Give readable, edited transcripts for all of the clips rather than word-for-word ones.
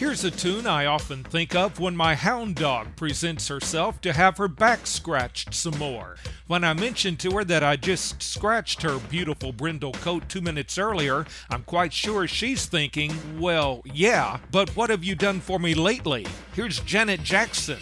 Here's a tune I often think of when my hound dog presents herself to have her back scratched some more. When I mention to her that I just scratched her beautiful brindle coat 2 minutes earlier, I'm quite sure she's thinking, well, yeah, but what have you done for me lately? Here's Janet Jackson.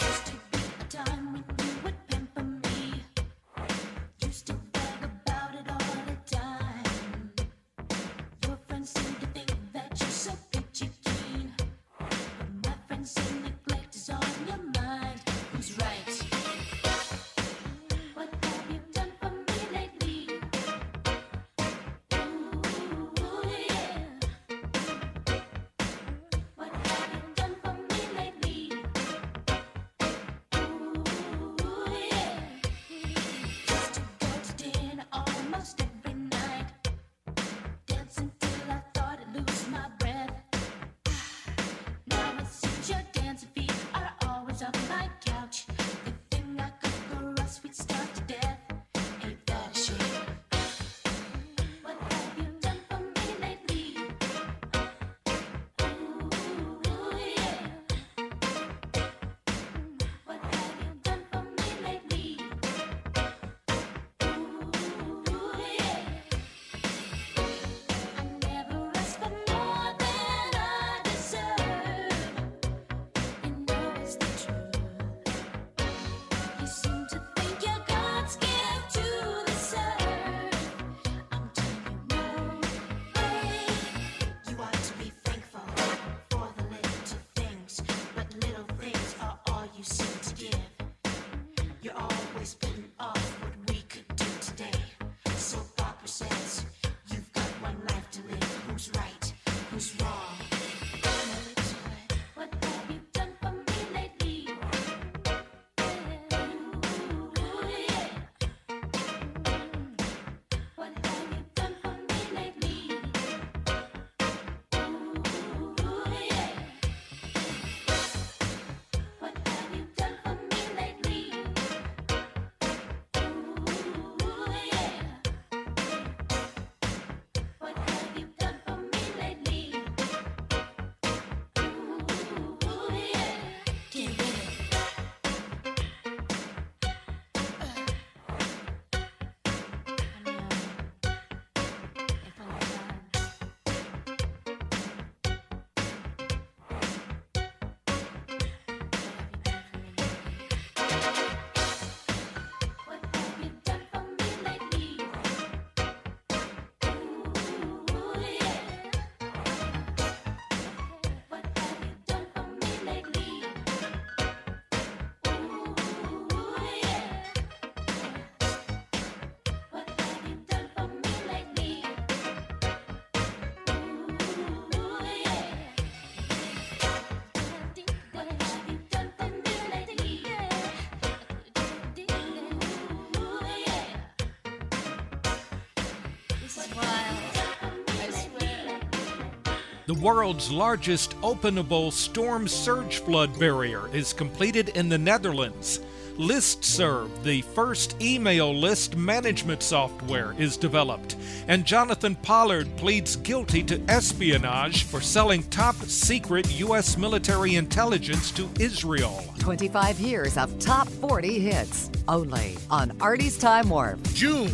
The world's largest openable storm surge flood barrier is completed in the Netherlands. ListServ, the first email list management software, is developed. And Jonathan Pollard pleads guilty to espionage for selling top secret U.S. military intelligence to Israel. 25 years of top 40 hits, only on Artie's Time Warp. June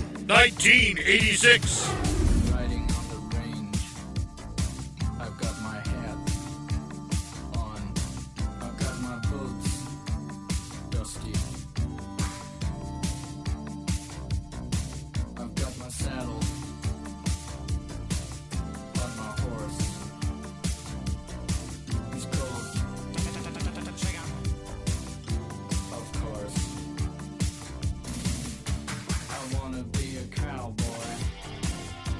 1986. I wanna be a cowboy.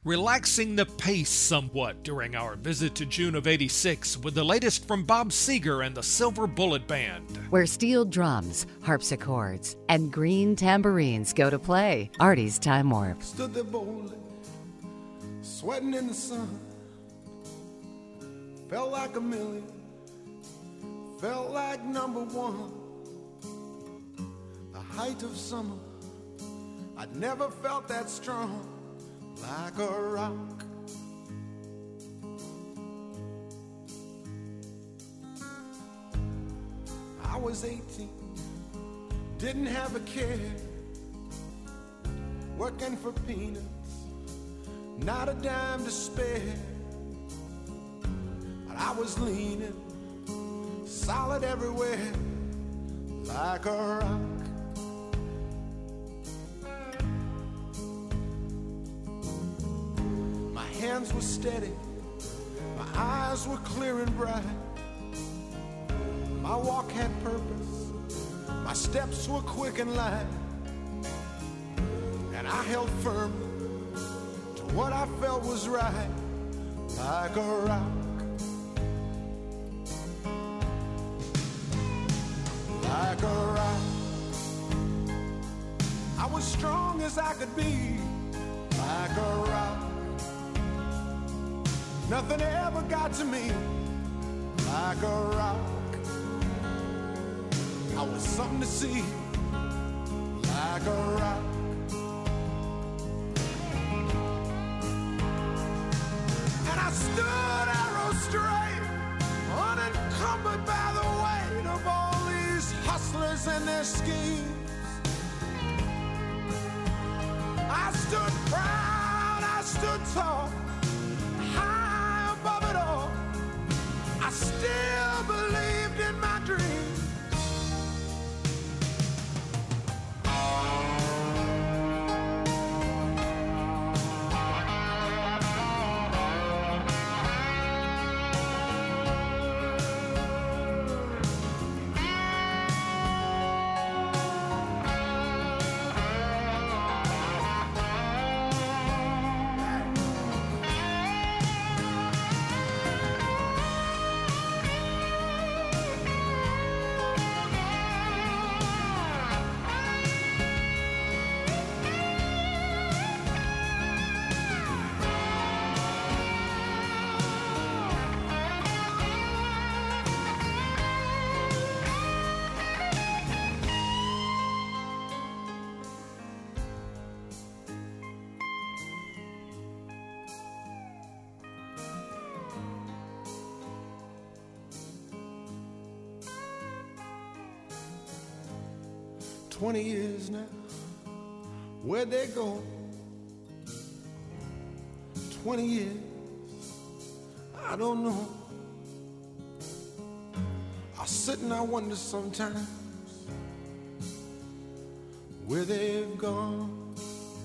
relaxing the pace somewhat during our visit to June of '86 with the latest from Bob Seger and the Silver Bullet Band. Where steel drums, harpsichords, and green tambourines go to play. Artie's Time Warp. Stood there boldly, sweating in the sun. Felt like a million, felt like number one. The height of summer, I'd never felt that strong. Like a rock. I was 18, didn't have a care, working for peanuts, not a dime to spare. But I was leaning, solid everywhere, like a rock. Hands were steady, my eyes were clear and bright. My walk had purpose, my steps were quick and light. And I held firm to what I felt was right, like a rock. Like a rock. I was strong as I could be, like a rock. Nothing ever got to me, like a rock. I was something to see, like a rock. And I stood arrow straight, unencumbered by the weight of all these hustlers and their schemes. I stood proud, I stood tall, high above it all. I still believed in my dreams. "20 years now, where'd they go? 20 years, I don't know. I sit and I wonder sometimes where they've gone.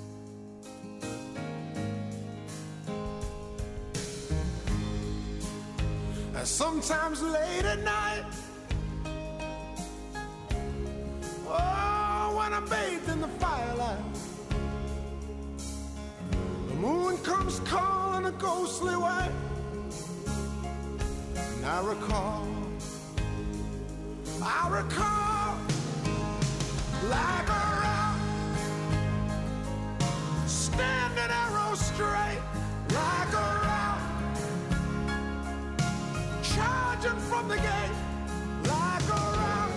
And sometimes late at night, oh, when I'm bathed in the firelight, the moon comes calling a ghostly way, and I recall, like a rock, standing arrow straight, like a rock, charging from the gate, like a rock,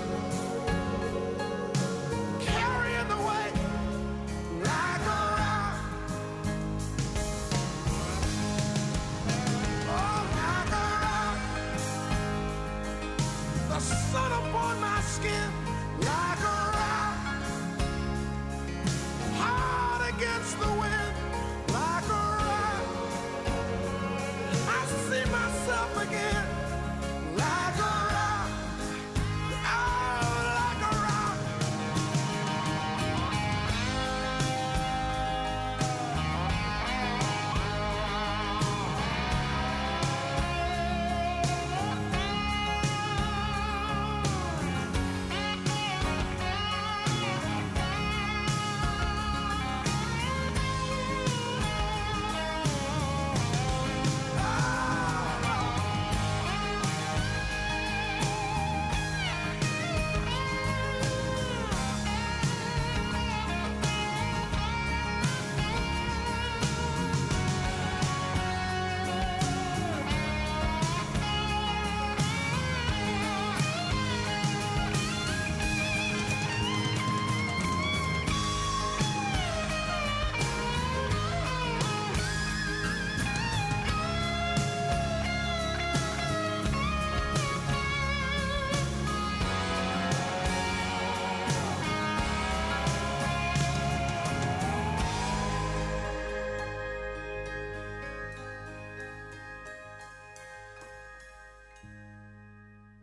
carrying the weight, like a rock, oh, like a rock, the sun upon my skin, like a rock, hard against the wind, like a rock, I see myself again, like a rock, oh, like a rock.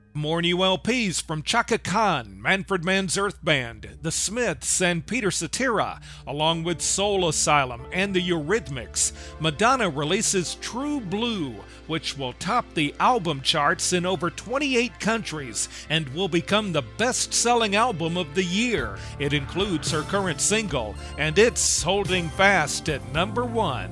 More new LPs from Chaka Khan, Manfred Mann's Earth Band, The Smiths, and Peter Cetera, along with Soul Asylum and the Eurythmics. Madonna releases True Blue, which will top the album charts in over 28 countries and will become the best-selling album of the year. It includes her current single, and it's holding fast at number 1.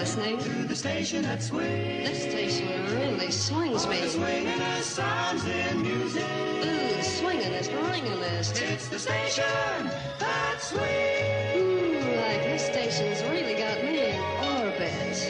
listening to the station that swings. This station really swings me. Swinging sounds and music. Ooh, swingin'est, ringin'est. It's the station that swings. Ooh, like this station's really got me in orbit.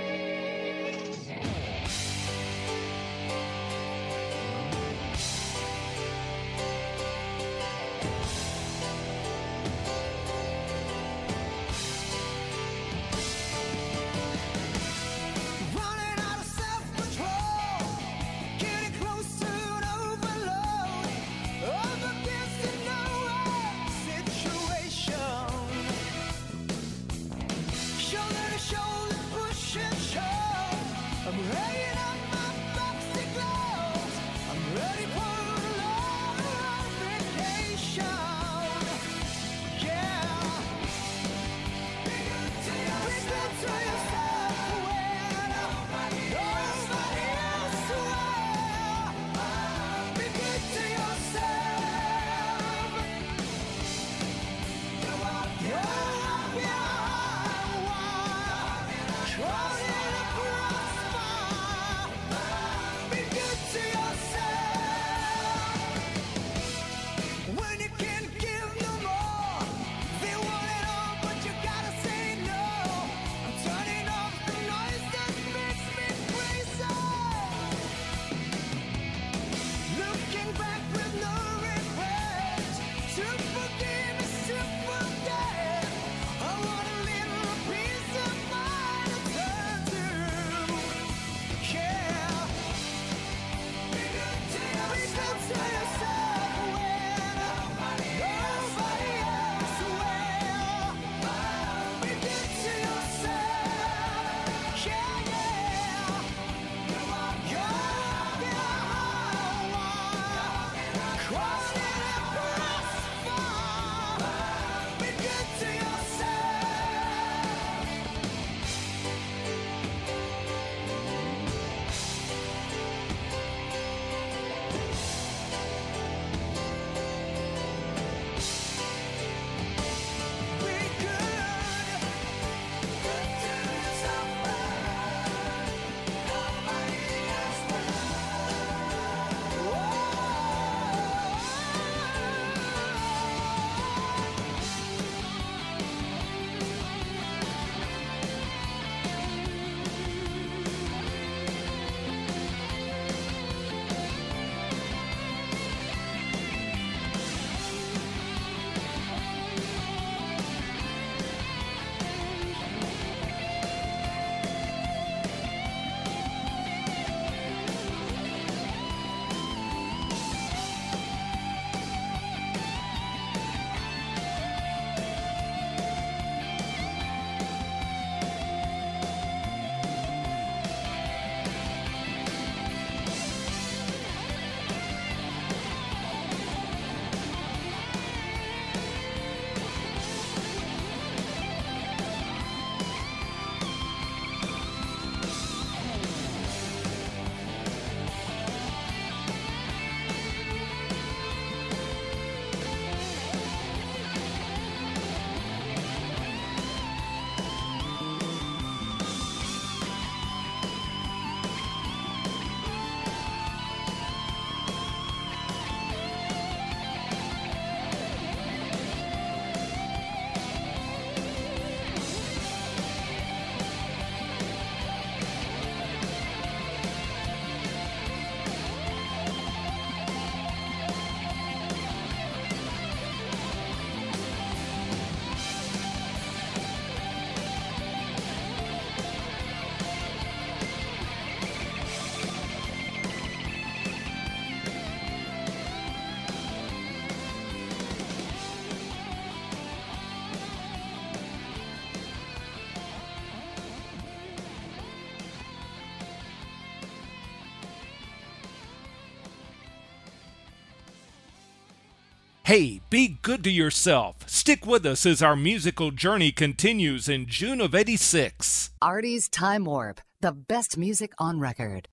Hey, be good to yourself. Stick with us as our musical journey continues in June of '86. Artie's Time Warp, the best music on record.